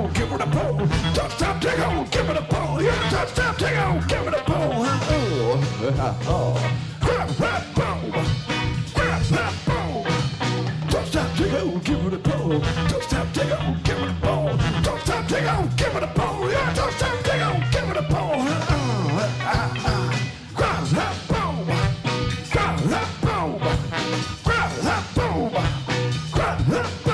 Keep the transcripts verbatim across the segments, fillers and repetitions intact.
tickle, give it a pull. Don't stop, tickle, give it a pull. Yeah, don't stop, tickle, give it a pull. Oh, oh, grab that pull, grab that pull. Don't stop, tickle, give it a pull. Don't stop, tickle, give it a pull. Don't stop, tickle, give it a pull. Yeah, don't stop, tickle, give it a pull. Oh, ah, ah. Grab that pull, grab that pull, grab that pull, grab that pull.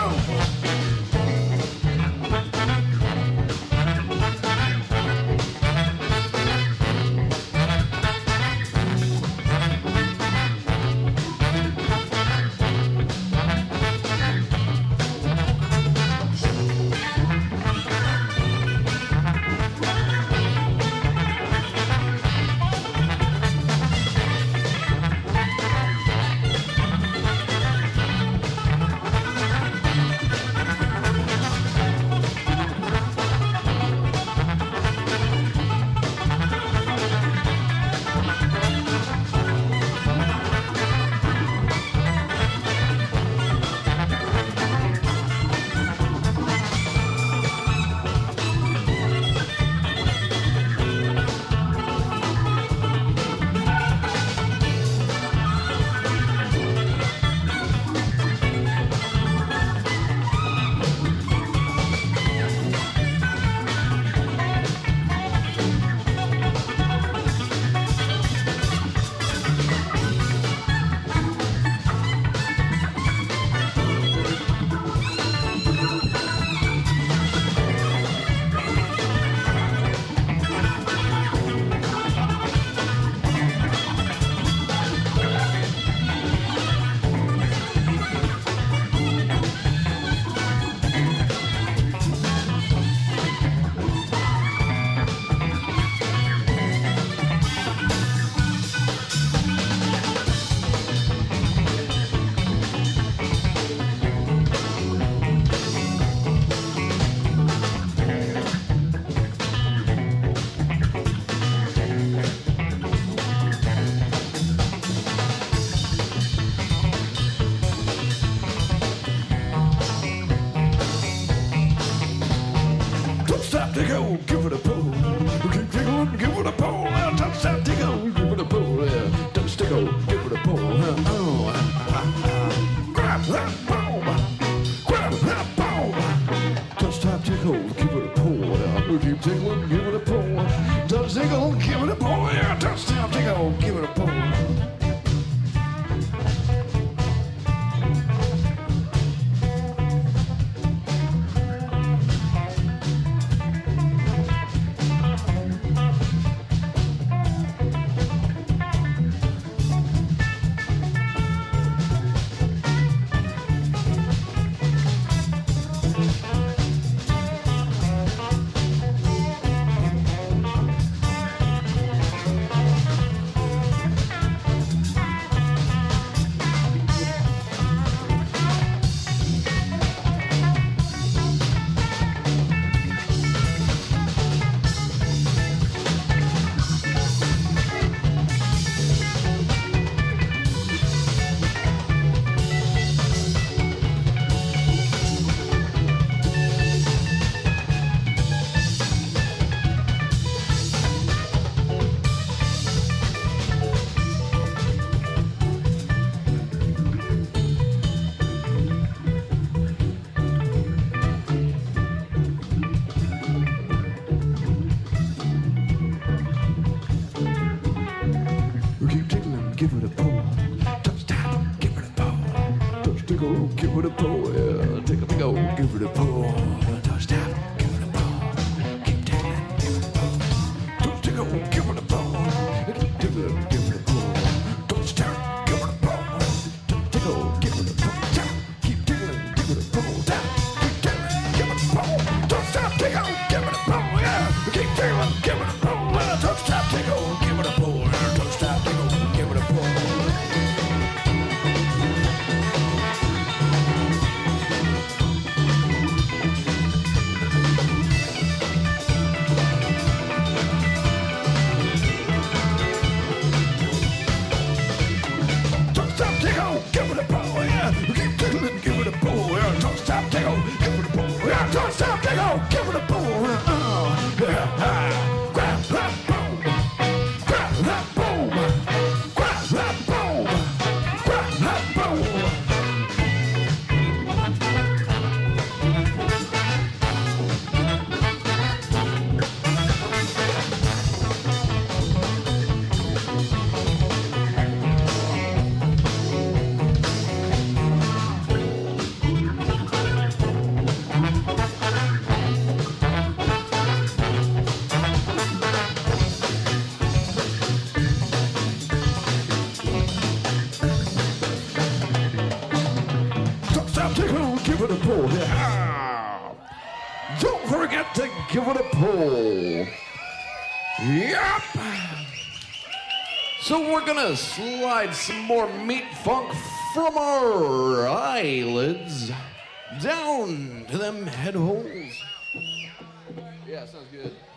Tickle, give it a pull. Keep tickling, give it a pull. Don't stop, tickle, give it a pull. Yeah, don't tickle, give it a pull. Oh, ah, ah, ah. Grab that pull, grab that pull. Don't stop, tickle, give it a pull. Yeah, keep tickling, give it a pull. Don't tickle, give it a pull. Yeah, don't stop, tickle, give it a pull. Give it a pull. Don't stop, give it a pull. Don't tickle, give it a pull. Yeah, tickle, tickle, give it a pull. Don't stop, give it a pull. Keep tickling, give it a pull. Don't tickle, give it a pull. Keep tickling, give it a pull. Don't stop, give it a pull. Don't tickle, give it a pull. Keep tickling, give it a pull. Keep tickling, give it a pull. Don't stop, tickle, give it a pull. Yeah, keep tickling, give it a pull. Don't stop, tickle, give it a pull. Don't stop, tickle, give it a pull. forget to give it a pull. Yep. So we're gonna slide some more meat funk from our eyelids down to them head holes. Yeah, sounds good.